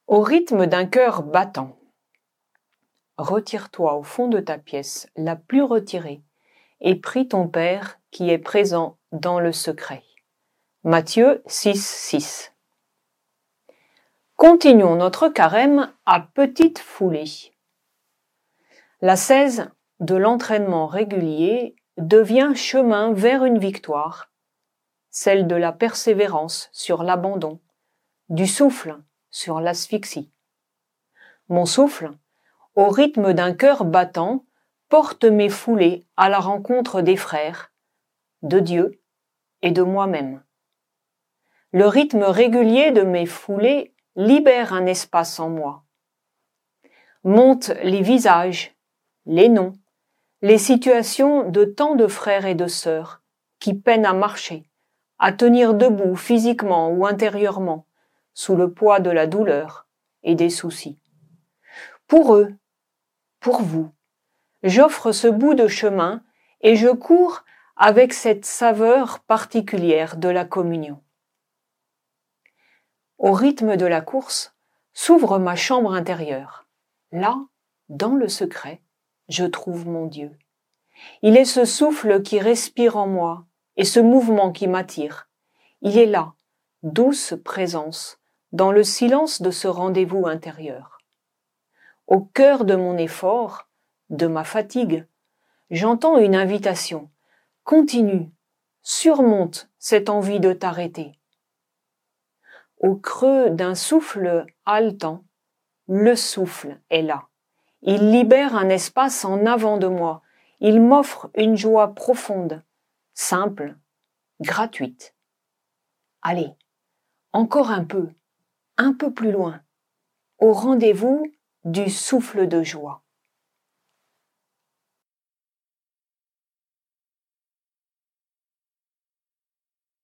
Au rythme d'un cœur battant. Retire-toi au fond de ta pièce, la plus retirée, et prie ton Père qui est présent dans le secret. Matthieu 6,6. Continuons notre carême à petite foulée. L'ascèse de l'entraînement régulier devient chemin vers une victoire, celle de la persévérance sur l'abandon, du souffle sur l'asphyxie. Mon souffle, au rythme d'un cœur battant, porte mes foulées à la rencontre des frères, de Dieu et de moi-même. Le rythme régulier de mes foulées libère un espace en moi. Montent les visages, les noms, les situations de tant de frères et de sœurs qui peinent à marcher, à tenir debout physiquement ou intérieurement, sous le poids de la douleur et des soucis. Pour eux, pour vous, j'offre ce bout de chemin et je cours avec cette saveur particulière de la communion. Au rythme de la course, s'ouvre ma chambre intérieure. Là, dans le secret, je trouve mon Dieu. Il est ce souffle qui respire en moi et ce mouvement qui m'attire. Il est là, douce présence, dans le silence de ce rendez-vous intérieur. Au cœur de mon effort, de ma fatigue, j'entends une invitation. Continue, surmonte cette envie de t'arrêter. Au creux d'un souffle haletant, le souffle est là. Il libère un espace en avant de moi. Il m'offre une joie profonde, simple, gratuite. Allez, encore un peu plus loin, au rendez-vous du souffle de joie.